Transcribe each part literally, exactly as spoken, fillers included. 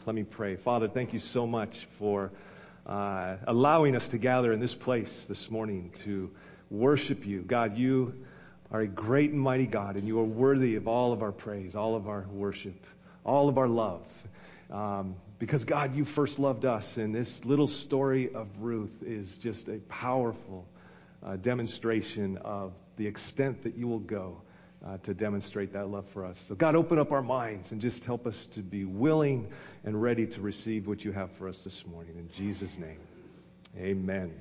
Let me pray. Father, thank you so much for uh, allowing us to gather in this place this morning to worship you. God, you are a great and mighty God, and you are worthy of all of our praise, all of our worship, all of our love. Um, because, God, you first loved us, and this little story of Ruth is just a powerful uh, demonstration of the extent that you will go uh, to demonstrate that love for us. So, God, open up our minds and just help us to be willing and ready to receive what you have for us this morning. In Jesus' name, amen.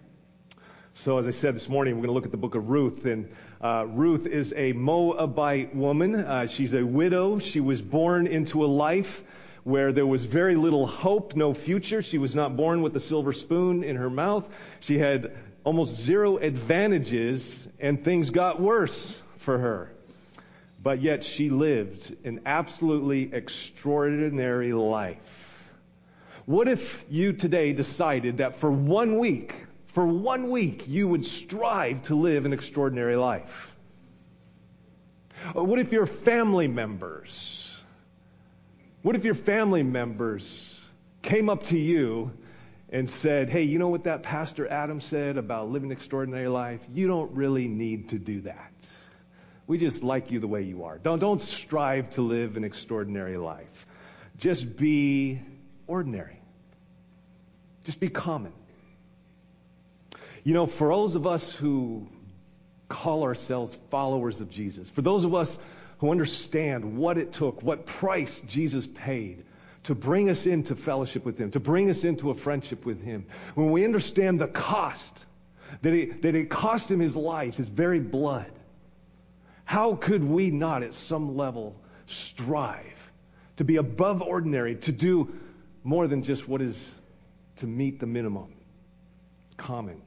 So, as I said this morning, we're going to look at the book of Ruth, and uh, Ruth is a Moabite woman. Uh, she's a widow. She was born into a life where there was very little hope, no future. She was not born with a silver spoon in her mouth. She had almost zero advantages, and things got worse for her. But yet she lived an absolutely extraordinary life. What if you today decided that for one week, for one week, you would strive to live an extraordinary life? What if your family members What if your family members came up to you and said, hey, you know what that Pastor Adam said about living an extraordinary life? You don't really need to do that. We just like you the way you are. Don't, don't strive to live an extraordinary life. Just be ordinary. Just be common. You know, for those of us who call ourselves followers of Jesus, for those of us who understand what it took, what price Jesus paid to bring us into fellowship with Him, to bring us into a friendship with Him, when we understand the cost, that it, that it cost Him His life, His very blood, how could we not at some level strive to be above ordinary, to do more than just what is to meet the minimum, common?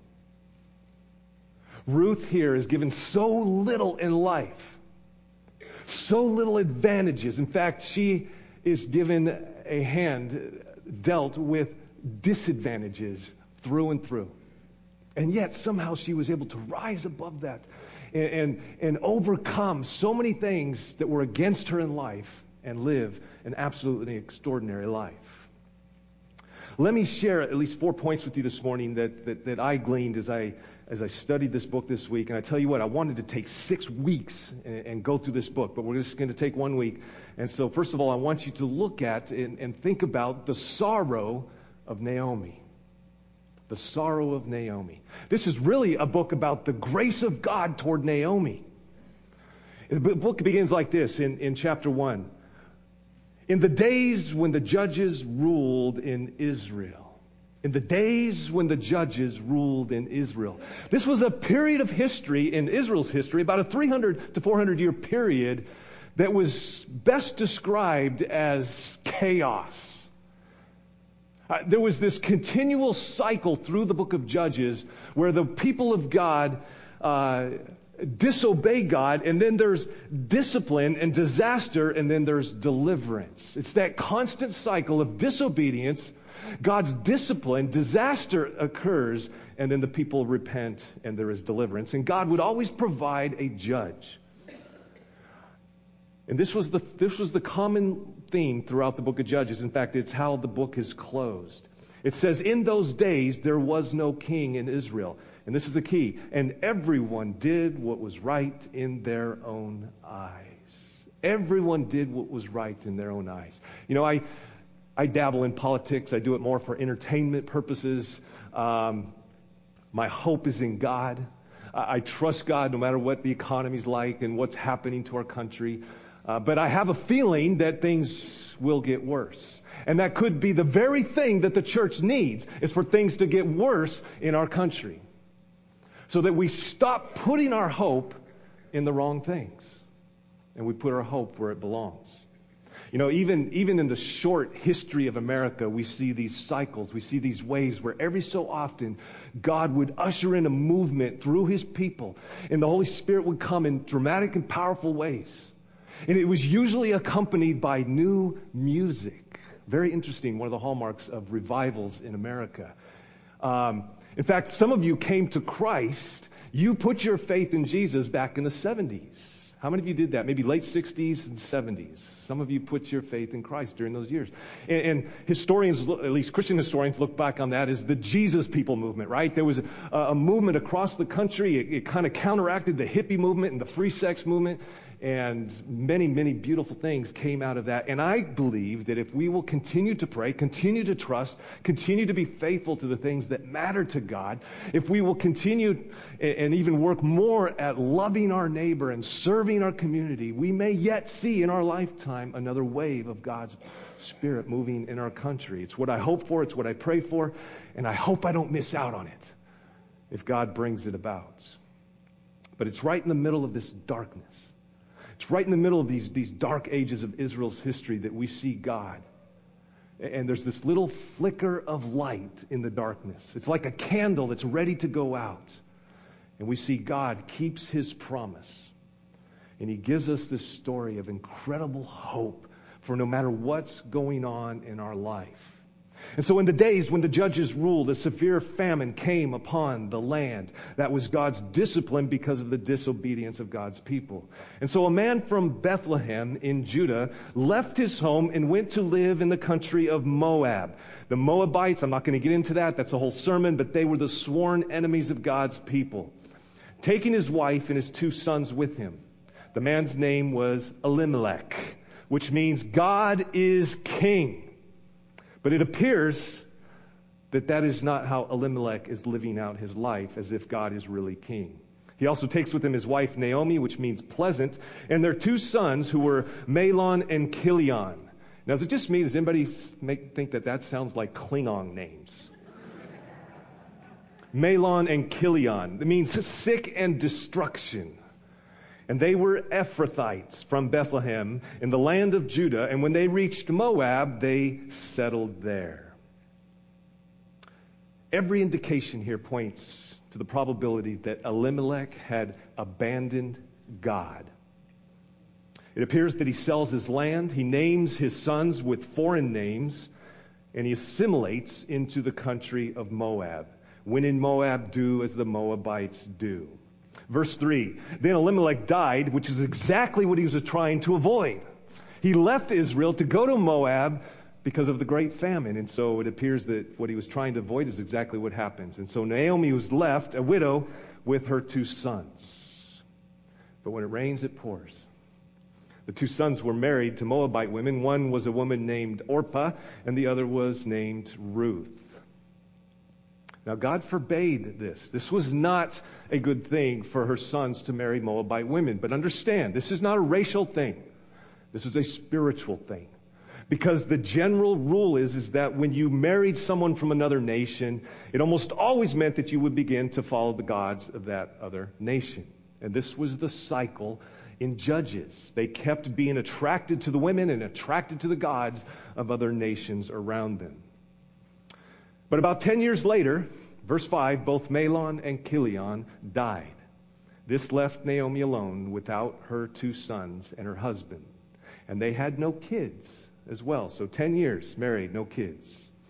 Ruth here is given so little in life, so little advantages. In fact, she is given a hand dealt with disadvantages through and through. And yet somehow she was able to rise above that and, and, and overcome so many things that were against her in life and live an absolutely extraordinary life. Let me share at least four points with you this morning that, that, that I gleaned as I as I studied this book this week. And I tell you what, I wanted to take six weeks and, and go through this book, but we're just going to take one week. And so first of all, I want you to look at and, and think about the sorrow of Naomi. The sorrow of Naomi. This is really a book about the grace of God toward Naomi. The book begins like this in, in chapter one. In the days when the judges ruled in Israel. In the days when the judges ruled in Israel. This was a period of history in Israel's history, about a three hundred to four hundred year period that was best described as chaos. Uh, there was this continual cycle through the book of Judges where the people of God uh, disobey God, and then there's discipline and disaster, and then there's deliverance. It's that constant cycle of disobedience, God's discipline, disaster occurs, and then the people repent and there is deliverance. And God would always provide a judge. And this was the this was the common theme throughout the book of Judges. In fact, it's how the book is closed. It says, in those days there was no king in Israel. And this is the key. And everyone did what was right in their own eyes. Everyone did what was right in their own eyes. You know, I I dabble in politics. I do it more for entertainment purposes. Um, my hope is in God. I, I trust God no matter what the economy's like and what's happening to our country. Uh, but I have a feeling that things will get worse. And that could be the very thing that the church needs, is for things to get worse in our country. So that we stop putting our hope in the wrong things. And we put our hope where it belongs. You know, even, even in the short history of America, we see these cycles, we see these waves where every so often God would usher in a movement through His people, and the Holy Spirit would come in dramatic and powerful ways. And it was usually accompanied by new music. Very interesting, one of the hallmarks of revivals in America. Um, in fact, some of you came to Christ, you put your faith in Jesus back in the seventies. How many of you did that? Maybe late sixties and seventies. Some of you put your faith in Christ during those years. And, and historians, at least Christian historians, look back on that as the Jesus People movement, right? There was a, a movement across the country. It, it kind of counteracted the hippie movement and the free sex movement. And many, many beautiful things came out of that. And I believe that if we will continue to pray, continue to trust, continue to be faithful to the things that matter to God, if we will continue and even work more at loving our neighbor and serving our community, we may yet see in our lifetime another wave of God's Spirit moving in our country. It's what I hope for, it's what I pray for, and I hope I don't miss out on it if God brings it about. But it's right in the middle of this darkness. It's right in the middle of these, these dark ages of Israel's history that we see God. And there's this little flicker of light in the darkness. It's like a candle that's ready to go out. And we see God keeps His promise. And He gives us this story of incredible hope for no matter what's going on in our life. And so in the days when the judges ruled, a severe famine came upon the land. That was God's discipline because of the disobedience of God's people. And so a man from Bethlehem in Judah left his home and went to live in the country of Moab. The Moabites, I'm not going to get into that, that's a whole sermon, but they were the sworn enemies of God's people. Taking his wife and his two sons with him. The man's name was Elimelech, which means God is king. But it appears that that is not how Elimelech is living out his life, as if God is really king. He also takes with him his wife Naomi, which means pleasant, and their two sons who were Mahlon and Chilion. Now, does it just me? Does anybody make, think that that sounds like Klingon names? Mahlon and Chilion. It means sick and destruction. And they were Ephrathites from Bethlehem in the land of Judah. And when they reached Moab, they settled there. Every indication here points to the probability that Elimelech had abandoned God. It appears that he sells his land, he names his sons with foreign names, and he assimilates into the country of Moab. When in Moab, do as the Moabites do. Verse three, then Elimelech died, which is exactly what he was trying to avoid. He left Israel to go to Moab because of the great famine. And so it appears that what he was trying to avoid is exactly what happens. And so Naomi was left, a widow, with her two sons. But when it rains, it pours. The two sons were married to Moabite women. One was a woman named Orpah, and the other was named Ruth. Now, God forbade this. This was not a good thing for her sons to marry Moabite women. But understand, this is not a racial thing. This is a spiritual thing. Because the general rule is, is that when you married someone from another nation, it almost always meant that you would begin to follow the gods of that other nation. And this was the cycle in Judges. They kept being attracted to the women and attracted to the gods of other nations around them. But about ten years later, verse five, both Mahlon and Chilion died. This left Naomi alone without her two sons and her husband. And they had no kids as well. So ten years married, no kids.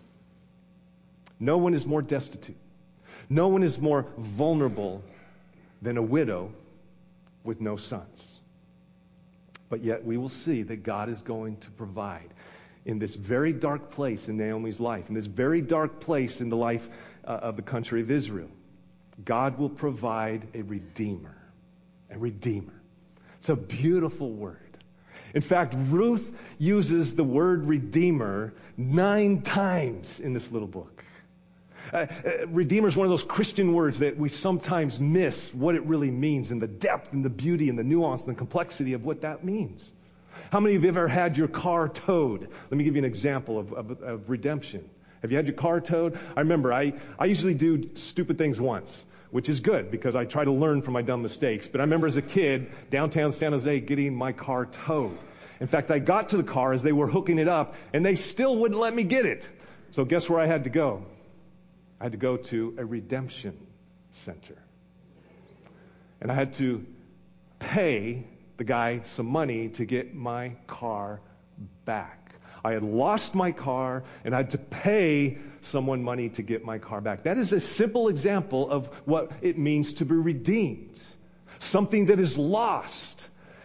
No one is more destitute. No one is more vulnerable than a widow with no sons. But yet we will see that God is going to provide. In this very dark place in Naomi's life, in this very dark place in the life uh, of the country of Israel, God will provide a redeemer. A redeemer. It's a beautiful word. In fact, Ruth uses the word redeemer nine times in this little book. Uh, uh, redeemer is one of those Christian words that we sometimes miss what it really means and the depth and the beauty and the nuance and the complexity of what that means. How many of you have ever had your car towed? Let me give you an example of, of, of redemption. Have you had your car towed? I remember I, I usually do stupid things once, which is good because I try to learn from my dumb mistakes. But I remember as a kid, downtown San Jose, getting my car towed. In fact, I got to the car as they were hooking it up, and they still wouldn't let me get it. So guess where I had to go? I had to go to a redemption center. And I had to pay the guy some money to get my car back. I had lost my car and I had to pay someone money to get my car back. That is a simple example of what it means to be redeemed. Something that is lost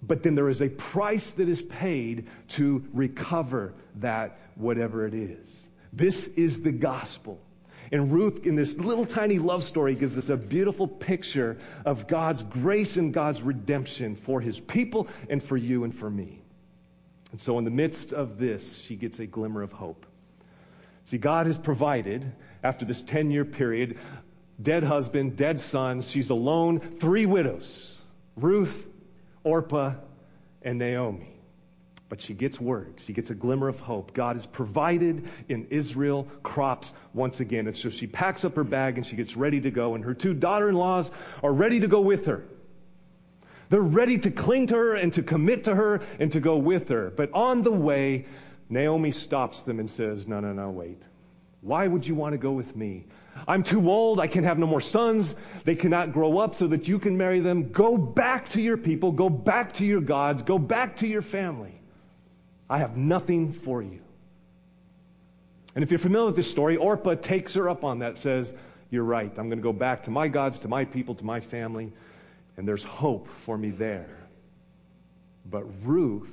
But then there is a price that is paid to recover that, whatever it is. This is the gospel. And Ruth, in this little tiny love story, gives us a beautiful picture of God's grace and God's redemption for his people and for you and for me. And so in the midst of this, she gets a glimmer of hope. See, God has provided, after this ten-year period, dead husband, dead sons, she's alone, three widows, Ruth, Orpah, and Naomi. But she gets word. She gets a glimmer of hope. God has provided in Israel crops once again. And so she packs up her bag and she gets ready to go. And her two daughter-in-laws are ready to go with her. They're ready to cling to her and to commit to her and to go with her. But on the way, Naomi stops them and says, no, no, no, wait. Why would you want to go with me? I'm too old. I can have no more sons. They cannot grow up so that you can marry them. Go back to your people. Go back to your gods. Go back to your family. I have nothing for you. And if you're familiar with this story, Orpah takes her up on that, says, you're right. I'm going to go back to my gods, to my people, to my family, and there's hope for me there. But Ruth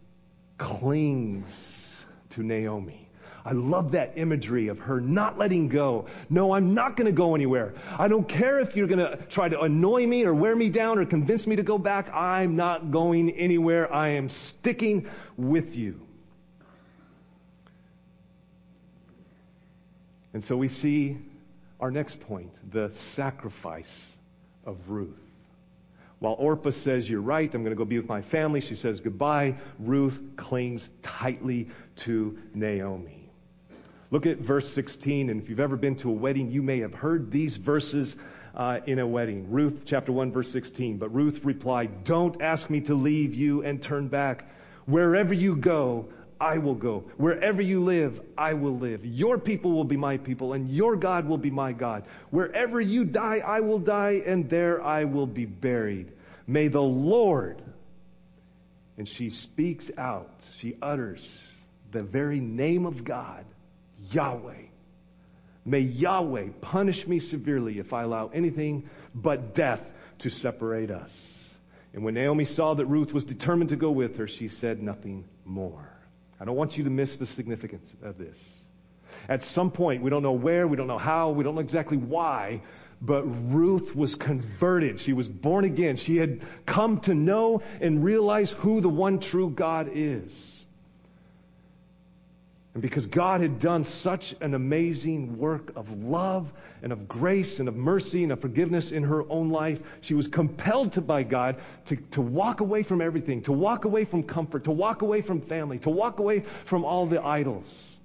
clings to Naomi. I love that imagery of her not letting go. No, I'm not going to go anywhere. I don't care if you're going to try to annoy me or wear me down or convince me to go back. I'm not going anywhere. I am sticking with you. And so we see our next point, the sacrifice of Ruth. While Orpah says, you're right, I'm going to go be with my family, she says goodbye, Ruth clings tightly to Naomi. Look at verse sixteen, and if you've ever been to a wedding, you may have heard these verses uh, in a wedding. Ruth chapter one, verse sixteen. But Ruth replied, don't ask me to leave you and turn back. Wherever you go, I will go. Wherever you live, I will live. Your people will be my people, and your God will be my God. Wherever you die, I will die, and there I will be buried. May the Lord, and she speaks out, she utters the very name of God, Yahweh. May Yahweh punish me severely if I allow anything but death to separate us. And when Naomi saw that Ruth was determined to go with her, she said nothing more. I don't want you to miss the significance of this. At some point, we don't know where, we don't know how, we don't know exactly why, but Ruth was converted. She was born again. She had come to know and realize who the one true God is. And because God had done such an amazing work of love and of grace and of mercy and of forgiveness in her own life, she was compelled to by God to, to walk away from everything, to walk away from comfort, to walk away from family, to walk away from all the idols.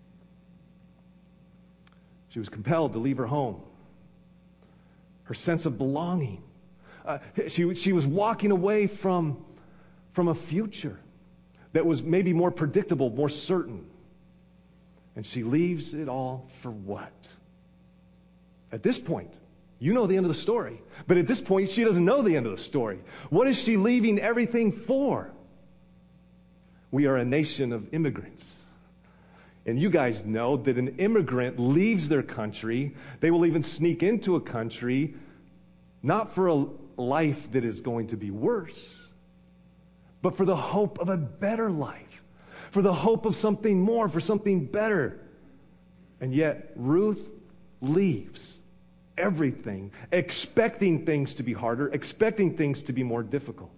She was compelled to leave her home, her sense of belonging. Uh, she, she was walking away from, from a future that was maybe more predictable, more certain. And she leaves it all for what? At this point, you know the end of the story. But at this point, she doesn't know the end of the story. What is she leaving everything for? We are a nation of immigrants. And you guys know that an immigrant leaves their country. They will even sneak into a country, not for a life that is going to be worse, but for the hope of a better life. For the hope of something more, for something better. And yet, Ruth leaves everything, expecting things to be harder, expecting things to be more difficult.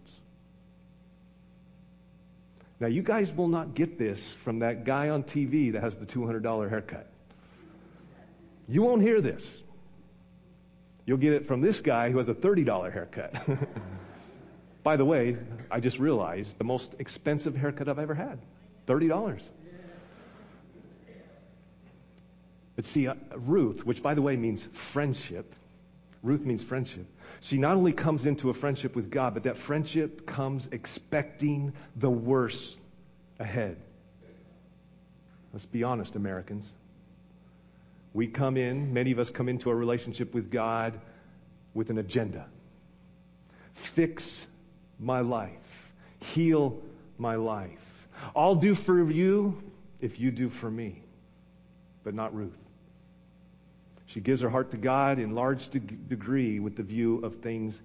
Now, you guys will not get this from that guy on T V that has the two hundred dollars haircut. You won't hear this. You'll get it from this guy who has a thirty dollars haircut. By the way, I just realized the most expensive haircut I've ever had. thirty dollars. But see, uh, Ruth, which by the way means friendship, Ruth means friendship. She not only comes into a friendship with God, but that friendship comes expecting the worst ahead. Let's be honest, Americans. We come in, many of us come into a relationship with God with an agenda. Fix my life. Heal my life. I'll do for you if you do for me. But not Ruth. She gives her heart to God in large de- degree with the view of things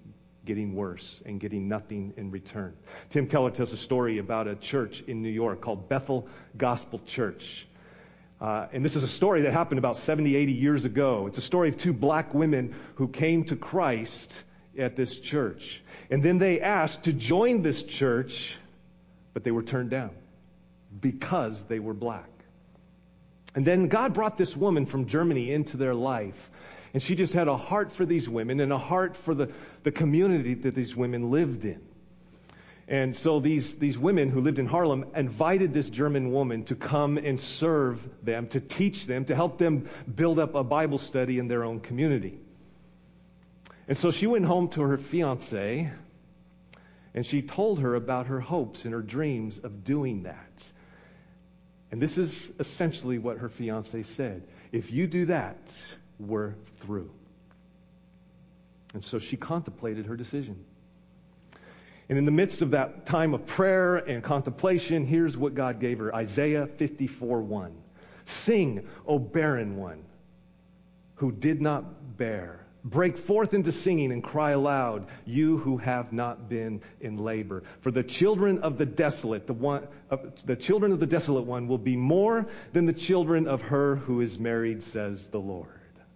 getting worse and getting nothing in return. Tim Keller tells a story about a church in New York called Bethel Gospel Church. Uh, and this is a story that happened about seventy, eighty years ago. It's a story of two black women who came to Christ at this church. And then they asked to join this church, but they were turned down because they were black. And then God brought this woman from Germany into their life. And she just had a heart for these women and a heart for the, the community that these women lived in. And so these, these women who lived in Harlem invited this German woman to come and serve them, to teach them, to help them build up a Bible study in their own community. And so she went home to her fiancé, and she told her about her hopes and her dreams of doing that. And this is essentially what her fiancé said. If you do that, we're through. And so she contemplated her decision. And in the midst of that time of prayer and contemplation, here's what God gave her. Isaiah fifty-four one. Sing, O barren one, who did not bear. Break forth into singing and cry aloud, you who have not been in labor. For the children of the desolate, the one, uh, the children of the desolate one will be more than the children of her who is married, says the Lord.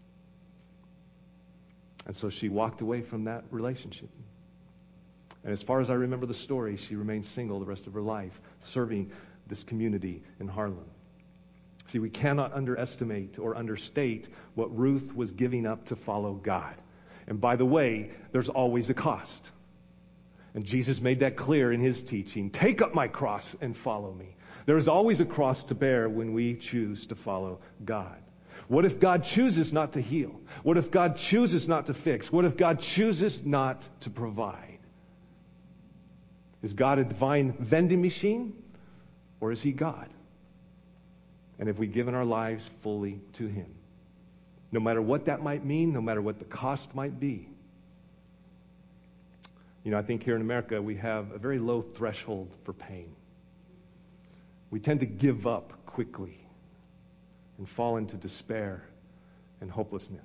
And so she walked away from that relationship. And as far as I remember the story, she remained single the rest of her life, serving this community in Harlem. See, we cannot underestimate or understate what Ruth was giving up to follow God. And by the way, there's always a cost. And Jesus made that clear in his teaching. Take up my cross and follow me. There is always a cross to bear when we choose to follow God. What if God chooses not to heal? What if God chooses not to fix? What if God chooses not to provide? Is God a divine vending machine, or is he God? And have we given our lives fully to him? No matter what that might mean, no matter what the cost might be. You know, I think here in America we have a very low threshold for pain. We tend to give up quickly and fall into despair and hopelessness.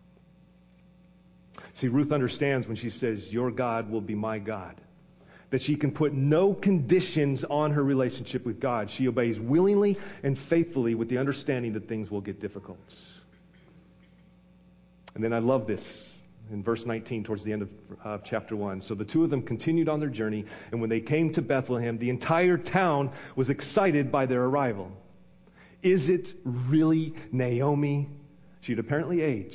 See, Ruth understands when she says, your God will be my God, that she can put no conditions on her relationship with God. She obeys willingly and faithfully with the understanding that things will get difficult. And then I love this in verse nineteen, towards the end of uh, chapter one. So the two of them continued on their journey, and when they came to Bethlehem, the entire town was excited by their arrival. Is it really Naomi? She'd apparently aged.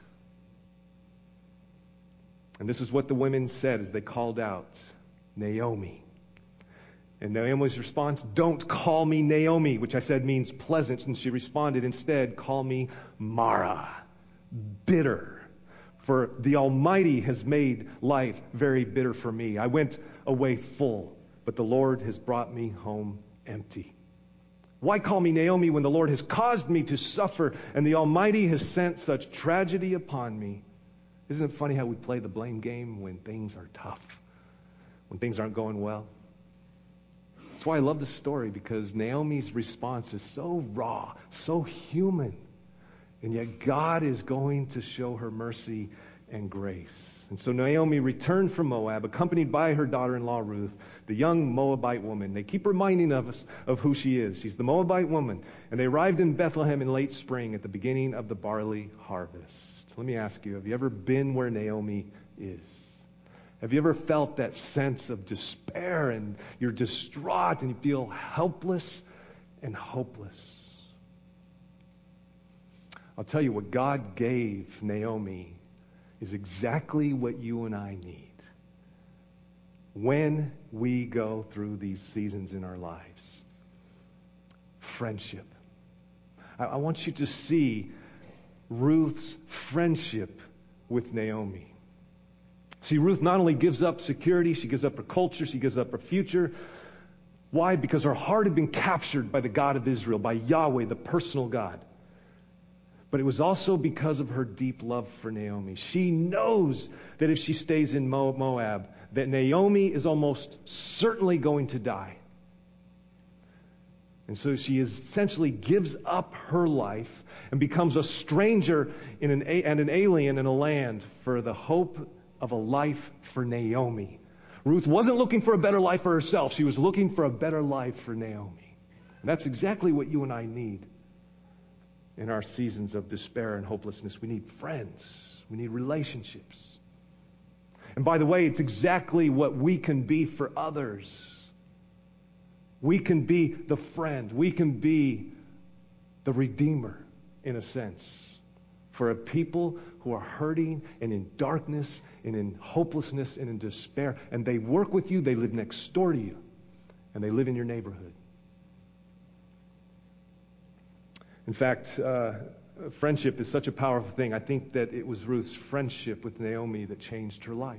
And this is what the women said as they called out, Naomi. And Naomi's response, don't call me Naomi, which I said means pleasant. And she responded, instead, call me Mara, bitter. For the Almighty has made life very bitter for me. I went away full, but the Lord has brought me home empty. Why call me Naomi when the Lord has caused me to suffer and the Almighty has sent such tragedy upon me? Isn't it funny how we play the blame game when things are tough? When things aren't going well. That's why I love this story, because Naomi's response is so raw, so human. And yet God is going to show her mercy and grace. And so Naomi returned from Moab, accompanied by her daughter-in-law Ruth, the young Moabite woman. They keep reminding of us of who she is. She's the Moabite woman. And they arrived in Bethlehem in late spring at the beginning of the barley harvest. Let me ask you, have you ever been where Naomi is? Have you ever felt that sense of despair and you're distraught and you feel helpless and hopeless? I'll tell you, what God gave Naomi is exactly what you and I need when we go through these seasons in our lives. Friendship. I, I want you to see Ruth's friendship with Naomi. See, Ruth not only gives up security, she gives up her culture, she gives up her future. Why? Because her heart had been captured by the God of Israel, by Yahweh, the personal God. But it was also because of her deep love for Naomi. She knows that if she stays in Moab, that Naomi is almost certainly going to die. And so she essentially gives up her life and becomes a stranger in an, and an alien in a land for the hope of a life for Naomi. Ruth wasn't looking for a better life for herself. She was looking for a better life for Naomi. And that's exactly what you and I need in our seasons of despair and hopelessness. We need friends. We need relationships. And by the way, it's exactly what we can be for others. We can be the friend. We can be the redeemer, in a sense, for a people who are hurting and in darkness and in hopelessness and in despair. And they work with you, they live next door to you, and they live in your neighborhood. In fact, uh, friendship is such a powerful thing. I think that it was Ruth's friendship with Naomi that changed her life.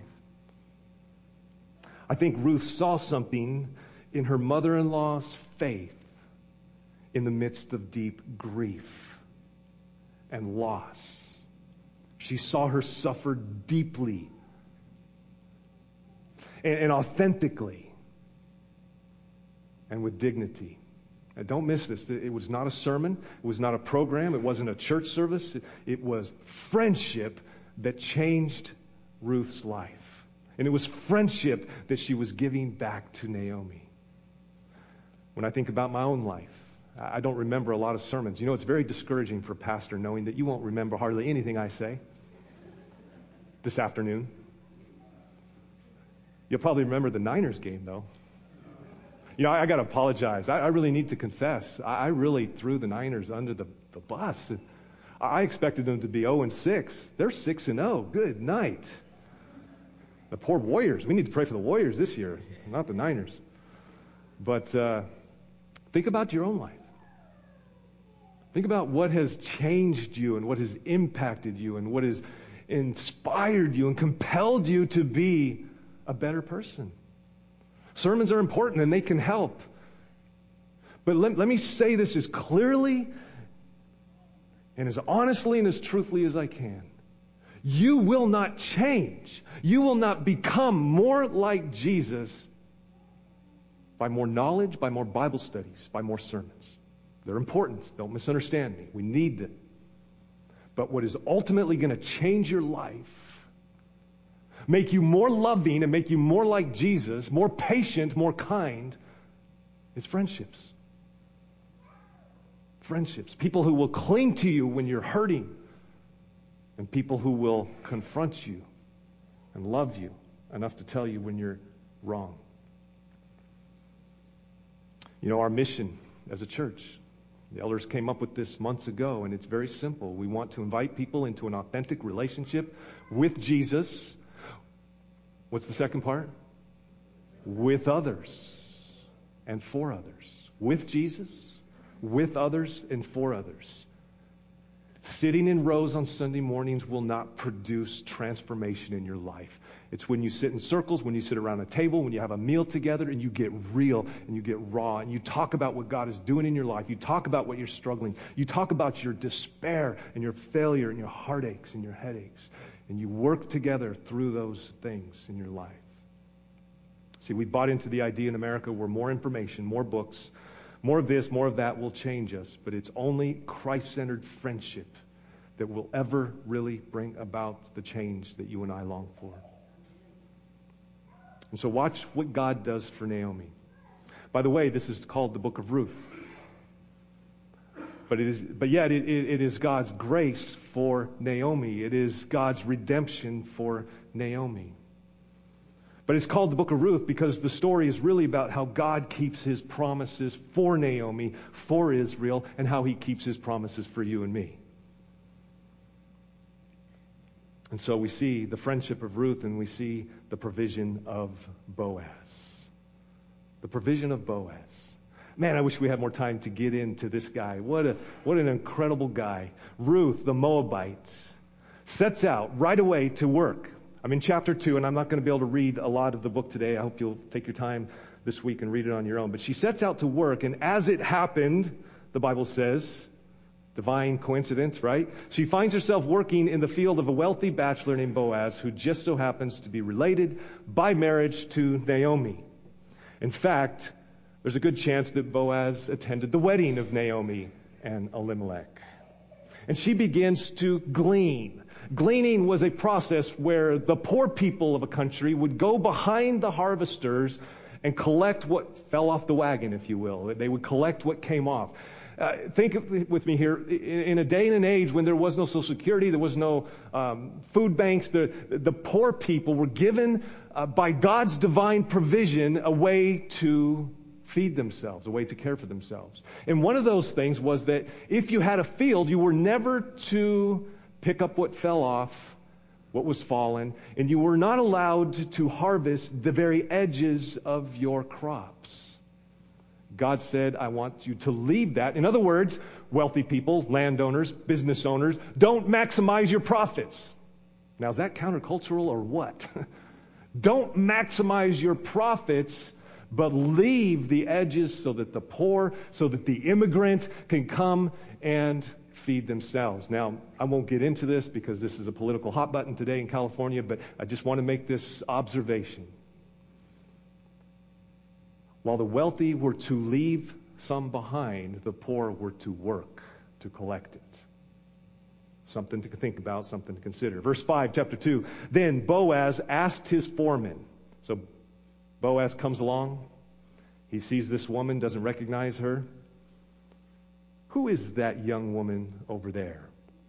I think Ruth saw something in her mother-in-law's faith in the midst of deep grief and loss. She saw her suffer deeply and, and authentically and with dignity. Now, don't miss this. It was not a sermon. It was not a program. It wasn't a church service. It, it was friendship that changed Ruth's life. And it was friendship that she was giving back to Naomi. When I think about my own life, I don't remember a lot of sermons. You know, it's very discouraging for a pastor knowing that you won't remember hardly anything I say this afternoon. You'll probably remember the Niners game, though. You know, I, I got to apologize. I, I really need to confess. I, I really threw the Niners under the, the bus. I expected them to be oh and six. They're six and oh. Good night. The poor Warriors. We need to pray for the Warriors this year, not the Niners. But uh, think about your own life. Think about what has changed you and what has impacted you and what has inspired you and compelled you to be a better person. Sermons are important and they can help. But let, let me say this as clearly and as honestly and as truthfully as I can. You will not change. You will not become more like Jesus by more knowledge, by more Bible studies, by more sermons. They're important. Don't misunderstand me. We need them. But what is ultimately going to change your life, make you more loving and make you more like Jesus, more patient, more kind, is friendships. Friendships. People who will cling to you when you're hurting, and people who will confront you and love you enough to tell you when you're wrong. You know, our mission as a church, the elders came up with this months ago, and it's very simple. We want to invite people into an authentic relationship with Jesus. What's the second part? With others and for others. With Jesus, with others, and for others. Sitting in rows on Sunday mornings will not produce transformation in your life. It's when you sit in circles, when you sit around a table, when you have a meal together and you get real and you get raw and you talk about what God is doing in your life. You talk about what you're struggling. You talk about your despair and your failure and your heartaches and your headaches. And you work together through those things in your life. See, we bought into the idea in America where more information, more books, more of this, more of that will change us. But it's only Christ-centered friendship that will ever really bring about the change that you and I long for. And so watch what God does for Naomi. By the way, this is called the book of Ruth. But it is, but yet it, it, it is God's grace for Naomi. It is God's redemption for Naomi. But it's called the book of Ruth because the story is really about how God keeps his promises for Naomi, for Israel, and how he keeps his promises for you and me. And so we see the friendship of Ruth and we see the provision of Boaz. The provision of Boaz. Man, I wish we had more time to get into this guy. What a what an incredible guy. Ruth, the Moabite, sets out right away to work. I'm in chapter two, and I'm not going to be able to read a lot of the book today. I hope you'll take your time this week and read it on your own. But she sets out to work, and as it happened, the Bible says, divine coincidence, right? She finds herself working in the field of a wealthy bachelor named Boaz, who just so happens to be related by marriage to Naomi. In fact, there's a good chance that Boaz attended the wedding of Naomi and Elimelech. And she begins to glean Gleaning was a process where the poor people of a country would go behind the harvesters and collect what fell off the wagon, if you will. They would collect what came off. Uh, think of, with me here, in, in a day and an age when there was no Social Security, there was no um, food banks, the, the poor people were given uh, by God's divine provision a way to feed themselves, a way to care for themselves. And one of those things was that if you had a field, you were never to pick up what fell off, what was fallen, and you were not allowed to, to harvest the very edges of your crops. God said, I want you to leave that. In other words, wealthy people, landowners, business owners, don't maximize your profits. Now, is that countercultural or what? Don't maximize your profits, but leave the edges so that the poor, so that the immigrant can come and feed themselves. Now, I won't get into this because this is a political hot button today in California, but I just want to make this observation. While the wealthy were to leave some behind, the poor were to work to collect it. Something to think about, something to consider. Verse five, chapter two. Then Boaz asked his foreman. So Boaz comes along. He sees this woman, doesn't recognize her. Who is that young woman over there?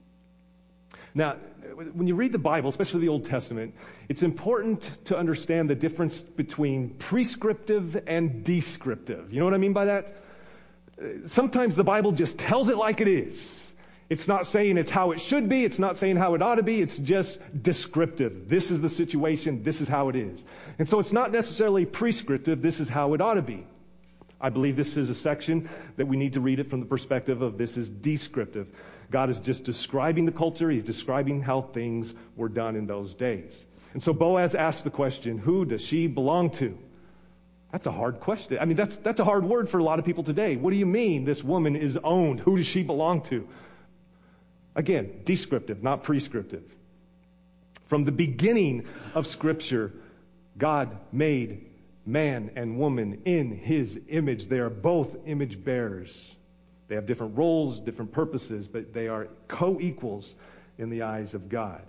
Now, when you read the Bible, especially the Old Testament, it's important to understand the difference between prescriptive and descriptive. You know what I mean by that? Sometimes the Bible just tells it like it is. It's not saying it's how it should be. It's not saying how it ought to be. It's just descriptive. This is the situation. This is how it is. And so it's not necessarily prescriptive. This is how it ought to be. I believe this is a section that we need to read it from the perspective of this is descriptive. God is just describing the culture. He's describing how things were done in those days. And so Boaz asks the question, who does she belong to? That's a hard question. I mean, that's that's a hard word for a lot of people today. What do you mean this woman is owned? Who does she belong to? Again, descriptive, not prescriptive. From the beginning of Scripture, God made man and woman in His image. They are both image bearers. They have different roles, different purposes, but they are co-equals in the eyes of God.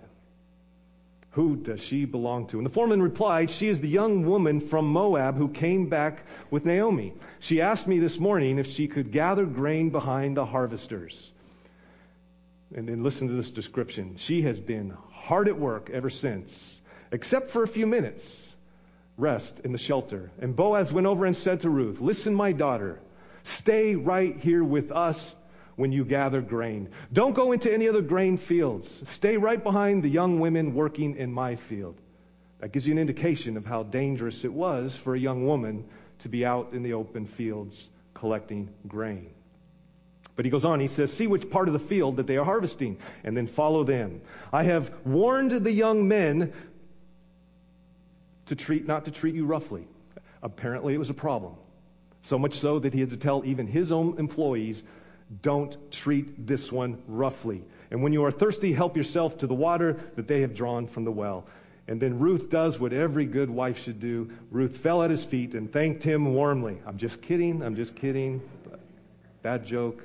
Who does she belong to? And the foreman replied, she is the young woman from Moab who came back with Naomi. She asked me this morning if she could gather grain behind the harvesters. And then listen to this description. She has been hard at work ever since, except for a few minutes rest in the shelter. And Boaz went over and said to Ruth, listen, my daughter, stay right here with us when you gather grain. Don't go into any other grain fields. Stay right behind the young women working in my field. That gives you an indication of how dangerous it was for a young woman to be out in the open fields collecting grain. But he goes on, he says, see which part of the field that they are harvesting, and then follow them. I have warned the young men to treat, not to treat you roughly. Apparently it was a problem. So much so that he had to tell even his own employees, don't treat this one roughly. And when you are thirsty, help yourself to the water that they have drawn from the well. And then Ruth does what every good wife should do. Ruth fell at his feet and thanked him warmly. I'm just kidding. I'm just kidding. Bad joke.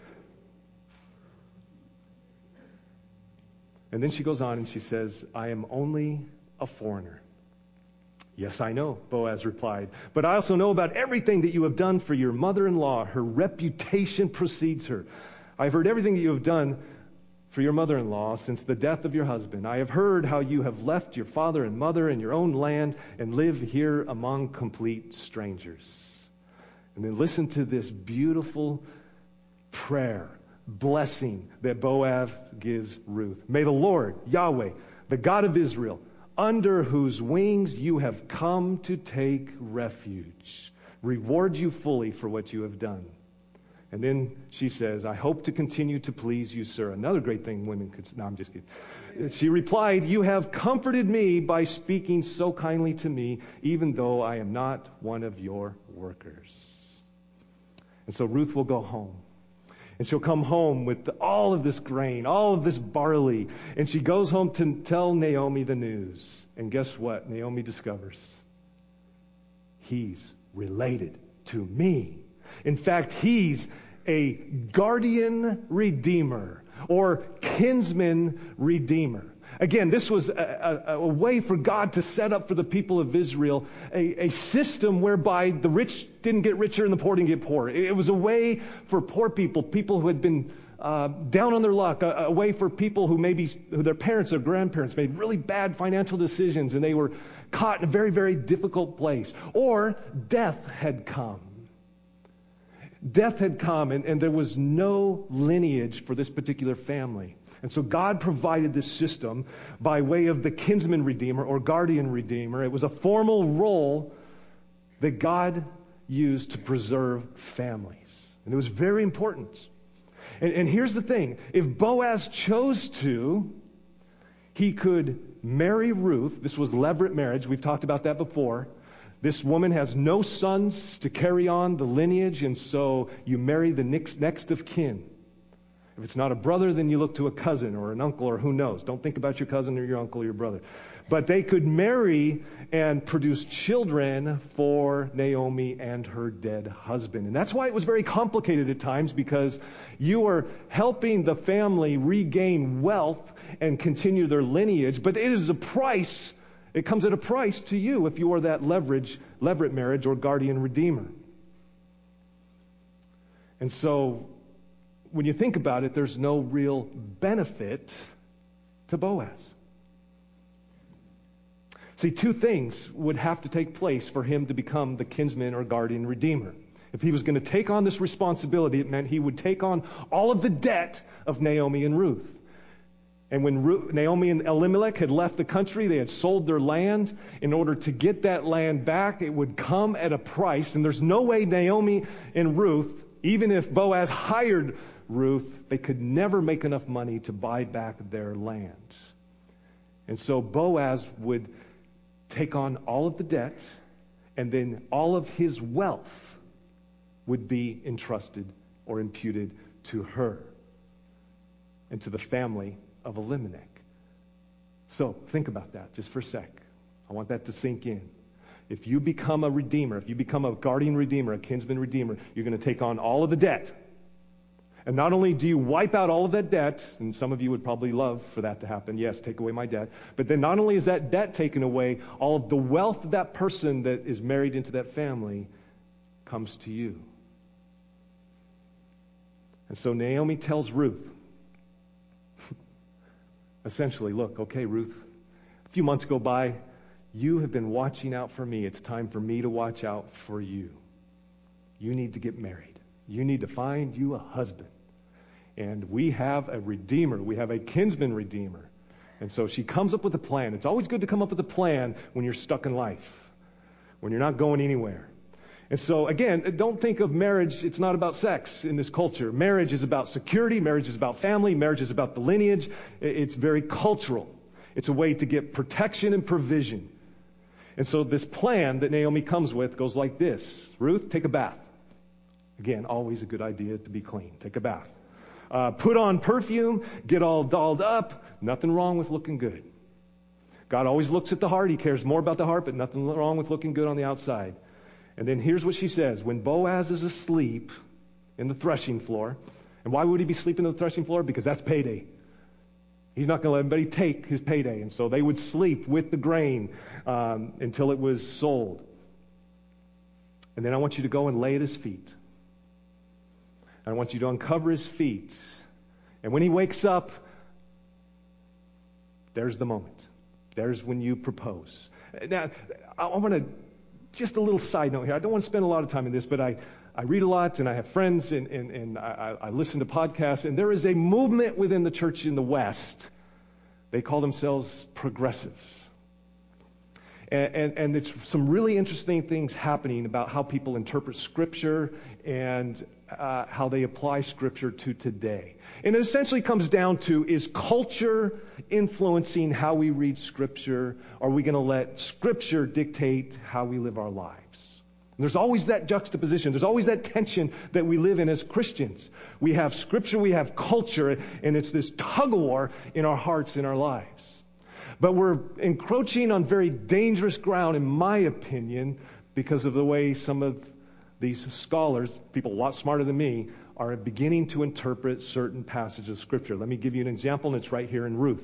And then she goes on and she says, I am only a foreigner. Yes, I know, Boaz replied, but I also know about everything that you have done for your mother-in-law. Her reputation precedes her. I have heard everything that you have done for your mother-in-law since the death of your husband. I have heard how you have left your father and mother and your own land and live here among complete strangers. And then listen to this beautiful prayer, blessing that Boaz gives Ruth. May the Lord, Yahweh, the God of Israel, under whose wings you have come to take refuge, reward you fully for what you have done. And then she says, I hope to continue to please you, sir. Another great thing women could... No, I'm just kidding. She replied, you have comforted me by speaking so kindly to me, even though I am not one of your workers. And so Ruth will go home. And she'll come home with all of this grain, all of this barley. And she goes home to tell Naomi the news. And guess what? Naomi discovers he's related to me. In fact, he's a guardian redeemer or kinsman redeemer. Again, this was a, a, a way for God to set up for the people of Israel a, a system whereby the rich didn't get richer and the poor didn't get poorer. It was a way for poor people, people who had been uh, down on their luck, a, a way for people who maybe who their parents or grandparents made really bad financial decisions and they were caught in a very, very difficult place. Or death had come. Death had come and, and there was no lineage for this particular family. And so God provided this system by way of the kinsman redeemer or guardian redeemer. It was a formal role that God used to preserve families. And it was very important. And, and here's the thing. If Boaz chose to, he could marry Ruth. This was levirate marriage. We've talked about that before. This woman has no sons to carry on the lineage, and so you marry the next, next of kin. If it's not a brother, then you look to a cousin or an uncle or who knows. Don't think about your cousin or your uncle or your brother. But they could marry and produce children for Naomi and her dead husband. And that's why it was very complicated at times, because you are helping the family regain wealth and continue their lineage. But it is a price. It comes at a price to you if you are that leverage, levirate marriage or guardian redeemer. And so when you think about it, there's no real benefit to Boaz. See, two things would have to take place for him to become the kinsman or guardian redeemer. If he was going to take on this responsibility, it meant he would take on all of the debt of Naomi and Ruth. And when Ru- Naomi and Elimelech had left the country, they had sold their land. In order to get that land back, it would come at a price. And there's no way Naomi and Ruth, even if Boaz hired Ruth, they could never make enough money to buy back their land. And so Boaz would take on all of the debt, and then all of his wealth would be entrusted or imputed to her and to the family of Elimelech. So think about that just for a sec. I want that to sink in. If you become a redeemer, if you become a guardian redeemer, a kinsman redeemer, you're going to take on all of the debt. And not only do you wipe out all of that debt, and some of you would probably love for that to happen, yes, take away my debt, but then not only is that debt taken away, all of the wealth of that person that is married into that family comes to you. And so Naomi tells Ruth, essentially, look, okay, Ruth, a few months go by, you have been watching out for me. It's time for me to watch out for you. You need to get married. You need to find you a husband. And we have a redeemer. We have a kinsman redeemer. And so she comes up with a plan. It's always good to come up with a plan when you're stuck in life, when you're not going anywhere. And so, again, don't think of marriage. It's not about sex in this culture. Marriage is about security. Marriage is about family. Marriage is about the lineage. It's very cultural. It's a way to get protection and provision. And so this plan that Naomi comes with goes like this. Ruth, take a bath. Again, always a good idea to be clean. Take a bath. Uh, put on perfume. Get all dolled up. Nothing wrong with looking good. God always looks at the heart. He cares more about the heart, but nothing wrong with looking good on the outside. And then here's what she says. When Boaz is asleep in the threshing floor, and why would he be sleeping on the threshing floor? Because that's payday. He's not going to let anybody take his payday. And so they would sleep with the grain um, until it was sold. And then I want you to go and lay at his feet. I want you to uncover his feet. And when he wakes up, there's the moment. There's when you propose. Now, I want to, just a little side note here. I don't want to spend a lot of time in this, but I, I read a lot and I have friends and, and, and I, I listen to podcasts. And there is a movement within the church in the West. They call themselves progressives. And, and, and it's some really interesting things happening about how people interpret Scripture and uh, how they apply Scripture to today. And it essentially comes down to, is culture influencing how we read Scripture? Or are we going to let Scripture dictate how we live our lives? And there's always that juxtaposition. There's always that tension that we live in as Christians. We have Scripture, we have culture, and it's this tug-of-war in our hearts, in our lives. But we're encroaching on very dangerous ground, in my opinion, because of the way some of these scholars, people a lot smarter than me, are beginning to interpret certain passages of Scripture. Let me give you an example, and it's right here in Ruth.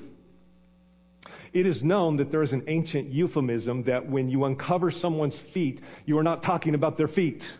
It is known that there is an ancient euphemism that when you uncover someone's feet, you are not talking about their feet.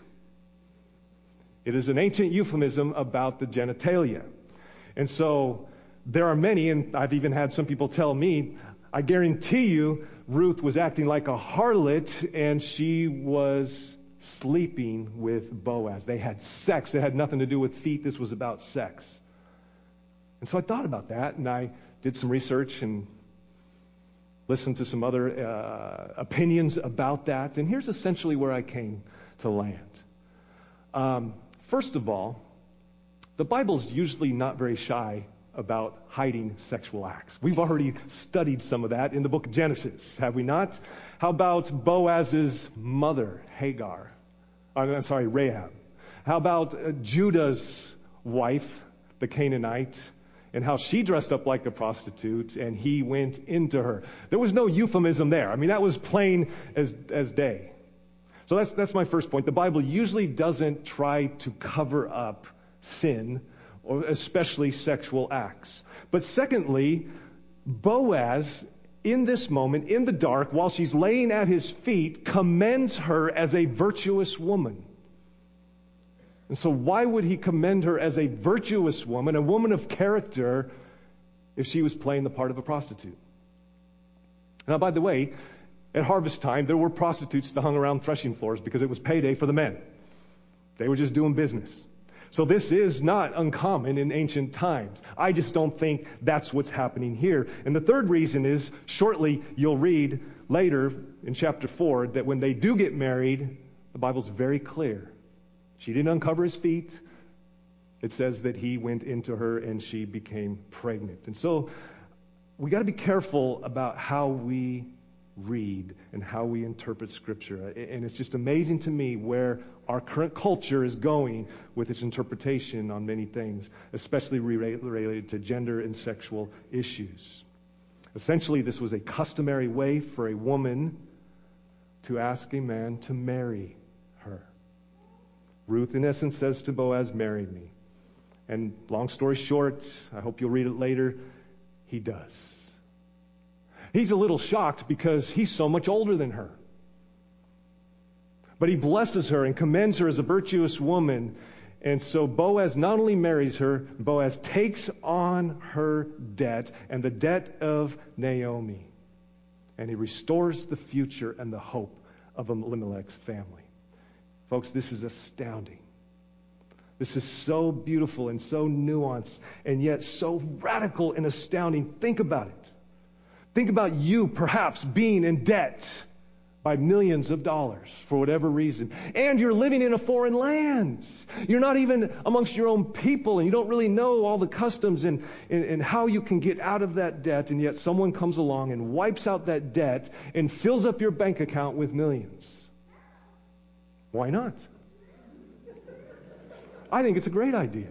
It is an ancient euphemism about the genitalia. And so there are many, and I've even had some people tell me, I guarantee you Ruth was acting like a harlot and she was sleeping with Boaz. They had sex. It had nothing to do with feet. This was about sex. And so I thought about that, and I did some research and listened to some other uh, opinions about that. And here's essentially where I came to land. Um, first of all, the Bible's usually not very shy about hiding sexual acts. We've already studied some of that in the book of Genesis, have we not? How about Boaz's mother, Hagar? I'm sorry, Rahab. How about uh, Judah's wife, the Canaanite, and how she dressed up like a prostitute and he went into her? There was no euphemism there. I mean, that was plain as, as day. So that's, that's my first point. The Bible usually doesn't try to cover up sin, or especially sexual acts. But secondly, Boaz, in this moment, in the dark, while she's laying at his feet, commends her as a virtuous woman. And so why would he commend her as a virtuous woman, a woman of character, if she was playing the part of a prostitute? Now, by the way, at harvest time, there were prostitutes that hung around threshing floors because it was payday for the men. They were just doing business. So this is not uncommon in ancient times. I just don't think that's what's happening here. And the third reason is, shortly you'll read later in chapter four, that when they do get married, the Bible's very clear. She didn't uncover his feet. It says that he went into her and she became pregnant. And so we got to be careful about how we read and how we interpret Scripture. And it's just amazing to me where our current culture is going with its interpretation on many things, especially related to gender and sexual issues. Essentially, this was a customary way for a woman to ask a man to marry her. Ruth, in essence, says to Boaz, "Marry me." And long story short, I hope you'll read it later, he does. He's a little shocked because he's so much older than her. But he blesses her and commends her as a virtuous woman. And so Boaz not only marries her, Boaz takes on her debt and the debt of Naomi. And he restores the future and the hope of Elimelech's family. Folks, this is astounding. This is so beautiful and so nuanced and yet so radical and astounding. Think about it. Think about you perhaps being in debt by millions of dollars for whatever reason. And you're living in a foreign land. You're not even amongst your own people, and you don't really know all the customs and, and, and how you can get out of that debt. And yet someone comes along and wipes out that debt and fills up your bank account with millions. Why not? I think it's a great idea.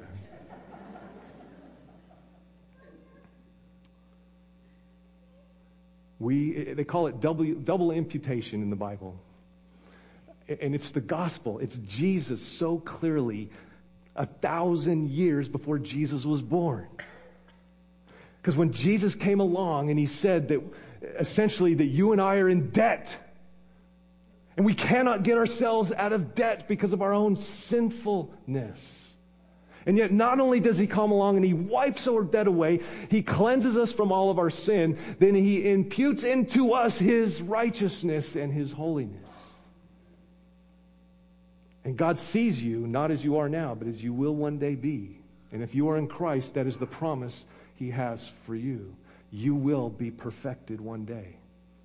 We, they call it double, double imputation in the Bible. And it's the gospel. It's Jesus so clearly a thousand years before Jesus was born. Because when Jesus came along and he said that essentially that you and I are in debt. And we cannot get ourselves out of debt because of our own sinfulness. And yet not only does he come along and he wipes our debt away, he cleanses us from all of our sin, then he imputes into us his righteousness and his holiness. And God sees you not as you are now, but as you will one day be. And if you are in Christ, that is the promise he has for you. You will be perfected one day.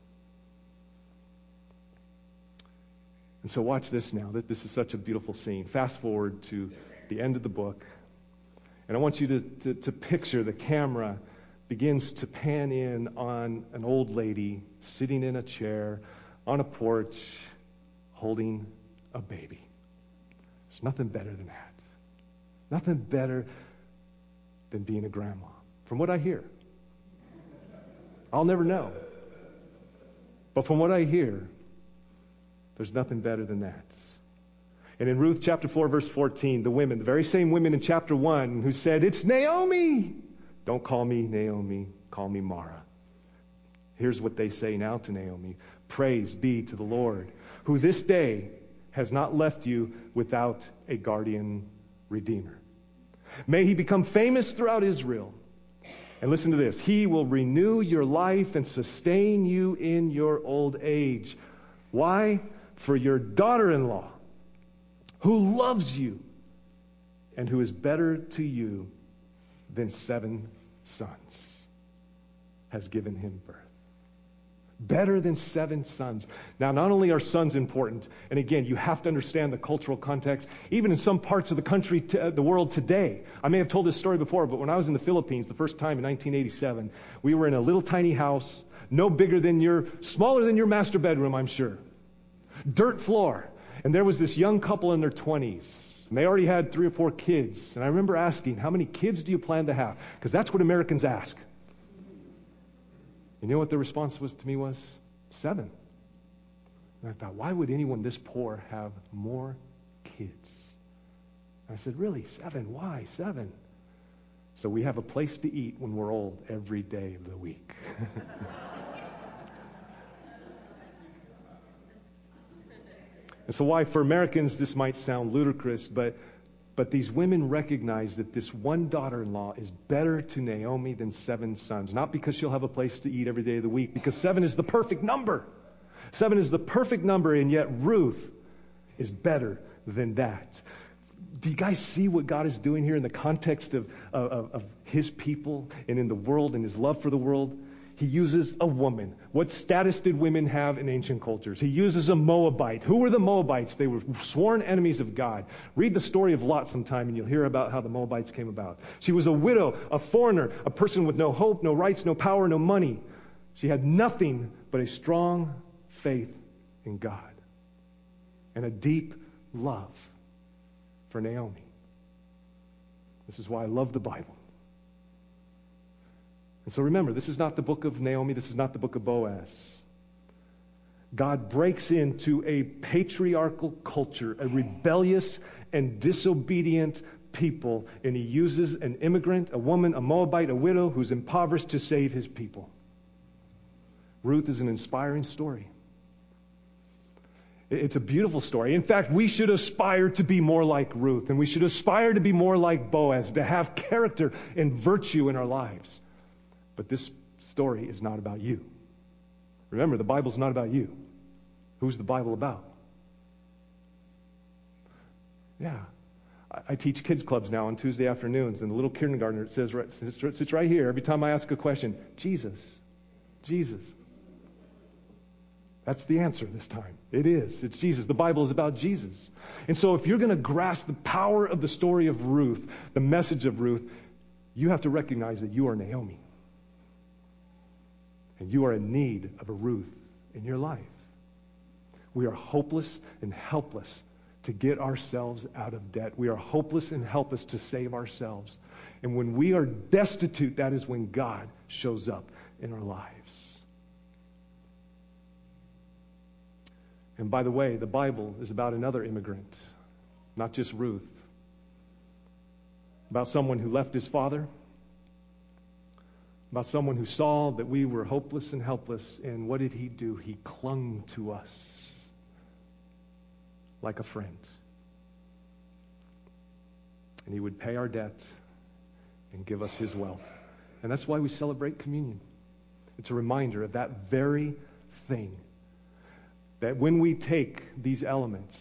And so watch this now. This is such a beautiful scene. Fast forward to the end of the book. And I want you to, to, to picture the camera begins to pan in on an old lady sitting in a chair on a porch holding a baby. There's nothing better than that. Nothing better than being a grandma. From what I hear. I'll never know. But from what I hear, there's nothing better than that. And in Ruth chapter four, verse fourteen, the women, the very same women in chapter one who said, "It's Naomi." Don't call me Naomi, call me Mara. Here's what they say now to Naomi. "Praise be to the Lord, who this day has not left you without a guardian redeemer. May he become famous throughout Israel." And listen to this. "He will renew your life and sustain you in your old age." Why? "For your daughter-in-law, who loves you and who is better to you than seven sons, has given him birth." Better than seven sons. Now, not only are sons important, and again, you have to understand the cultural context, even in some parts of the country, t- uh, the world today. I may have told this story before, but when I was in the Philippines the first time in nineteen eighty-seven, we were in a little tiny house, no bigger than your, smaller than your master bedroom, I'm sure. Dirt floor. And there was this young couple in their twenties. And they already had three or four kids. And I remember asking, "How many kids do you plan to have?" Because that's what Americans ask. You know what the response was to me was? Seven. And I thought, why would anyone this poor have more kids? And I said, really, seven? Why seven? So we have a place to eat when we're old every day of the week. And so why, for Americans, this might sound ludicrous, but But these women recognize that this one daughter-in-law is better to Naomi than seven sons. Not because she'll have a place to eat every day of the week, because seven is the perfect number. Seven is the perfect number, and yet Ruth is better than that. Do you guys see what God is doing here in the context of, of, of His people and in the world and His love for the world? He uses a woman. What status did women have in ancient cultures? He uses a Moabite. Who were the Moabites? They were sworn enemies of God. Read the story of Lot sometime and you'll hear about how the Moabites came about. She was a widow, a foreigner, a person with no hope, no rights, no power, no money. She had nothing but a strong faith in God and a deep love for Naomi. This is why I love the Bible. And so remember, this is not the book of Naomi. This is not the book of Boaz. God breaks into a patriarchal culture, a rebellious and disobedient people, and He uses an immigrant, a woman, a Moabite, a widow who's impoverished to save His people. Ruth is an inspiring story. It's a beautiful story. In fact, we should aspire to be more like Ruth, and we should aspire to be more like Boaz, to have character and virtue in our lives. But this story is not about you. Remember, the Bible's not about you. Who's the Bible about? Yeah. I, I teach kids clubs now on Tuesday afternoons, and the little kindergartner says, right, sits right here. Every time I ask a question, Jesus, Jesus. That's the answer this time. It is. It's Jesus. The Bible is about Jesus. And so if you're going to grasp the power of the story of Ruth, the message of Ruth, you have to recognize that you are Naomi. And you are in need of a Ruth in your life. We are hopeless and helpless to get ourselves out of debt. We are hopeless and helpless to save ourselves. And when we are destitute, that is when God shows up in our lives. And by the way, the Bible is about another immigrant, not just Ruth. About someone who left his father. About someone who saw that we were hopeless and helpless, and what did he do? He clung to us like a friend. And he would pay our debt and give us his wealth. And that's why we celebrate communion. It's a reminder of that very thing. That when we take these elements,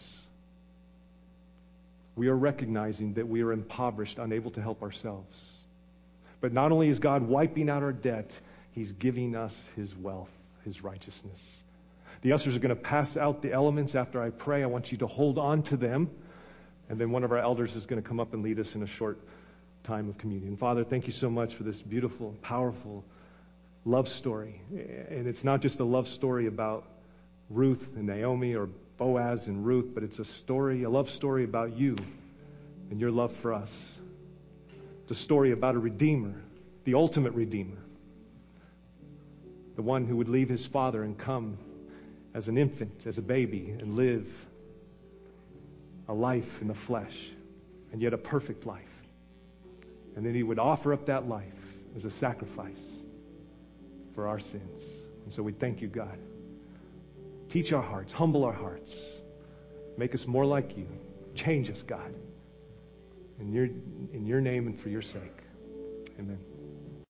we are recognizing that we are impoverished, unable to help ourselves. But not only is God wiping out our debt, He's giving us His wealth, His righteousness. The ushers are going to pass out the elements after I pray. I want you to hold on to them. And then one of our elders is going to come up and lead us in a short time of communion. Father, thank you so much for this beautiful, powerful love story. And it's not just a love story about Ruth and Naomi or Boaz and Ruth, but it's a story, a love story about you and your love for us. It's a story about a Redeemer, the ultimate Redeemer, the one who would leave his father and come as an infant, as a baby, and live a life in the flesh, and yet a perfect life. And then he would offer up that life as a sacrifice for our sins. And so we thank you, God. Teach our hearts, humble our hearts. Make us more like you. Change us, God. In your, in your name and for your sake. Amen.